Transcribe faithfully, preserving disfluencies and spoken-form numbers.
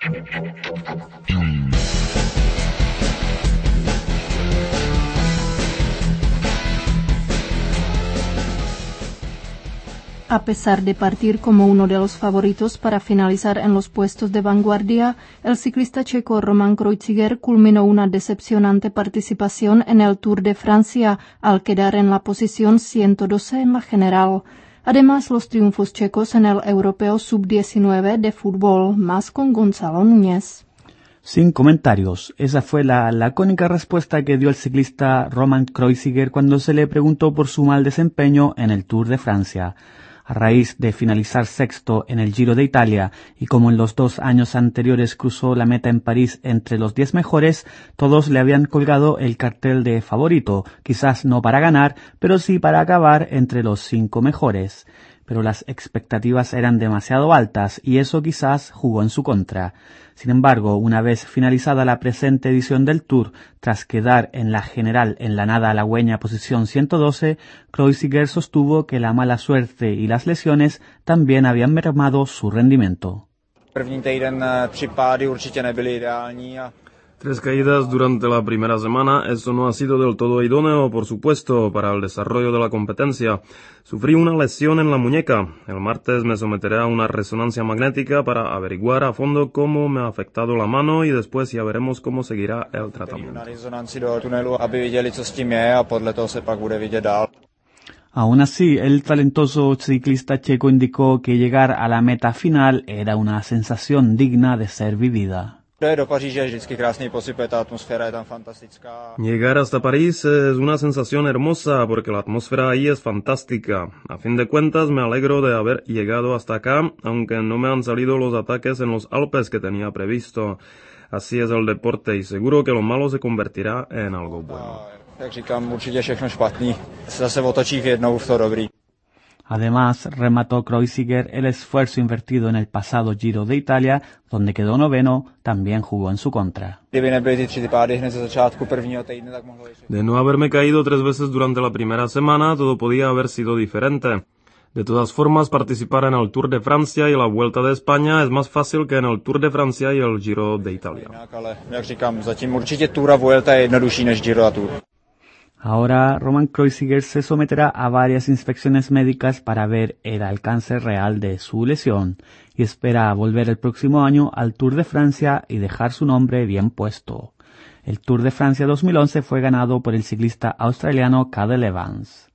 A pesar de partir como uno de los favoritos para finalizar en los puestos de vanguardia, el ciclista checo Roman Kreuziger culminó una decepcionante participación en el Tour de Francia al quedar en la posición ciento doce en la general. Además, los triunfos checos en el Europeo sub diecinueve de fútbol, más con Gonzalo Núñez. Sin comentarios. Esa fue la lacónica respuesta que dio el ciclista Roman Kreuziger cuando se le preguntó por su mal desempeño en el Tour de Francia. A raíz de finalizar sexto en el Giro de Italia y como en los dos años anteriores cruzó la meta en París entre los diez mejores, todos le habían colgado el cartel de favorito, quizás no para ganar, pero sí para acabar entre los cinco mejores. Pero las expectativas eran demasiado altas y eso quizás jugó en su contra. Sin embargo, una vez finalizada la presente edición del Tour, tras quedar en la general en la nada halagüeña posición ciento doce, Kreuziger sostuvo que la mala suerte y las lesiones también habían mermado su rendimiento. Tres caídas durante la primera semana, eso no ha sido del todo idóneo, por supuesto, para el desarrollo de la competencia. Sufrí una lesión en la muñeca. El martes me someteré a una resonancia magnética para averiguar a fondo cómo me ha afectado la mano y después ya veremos cómo seguirá el tratamiento. Aún así, el talentoso ciclista checo indicó que llegar a la meta final era una sensación digna de ser vivida. Llegar hasta París es una sensación hermosa porque la atmósfera ahí es fantástica. A fin de cuentas me alegro de haber llegado hasta acá, aunque no me han salido los ataques en los Alpes que tenía previsto. Así es el deporte y seguro que lo malo se convertirá en algo bueno. Además, remató Kreuziger el esfuerzo invertido en el pasado Giro de Italia, donde quedó noveno, también jugó en su contra. De no haberme caído tres veces durante la primera semana, todo podía haber sido diferente. De todas formas, participar en el Tour de Francia y la Vuelta de España es más fácil que en el Tour de Francia y el Giro de Italia. Ahora, Roman Kreuziger se someterá a varias inspecciones médicas para ver el alcance real de su lesión y espera volver el próximo año al Tour de Francia y dejar su nombre bien puesto. El Tour de Francia dos mil once fue ganado por el ciclista australiano Cadel Evans.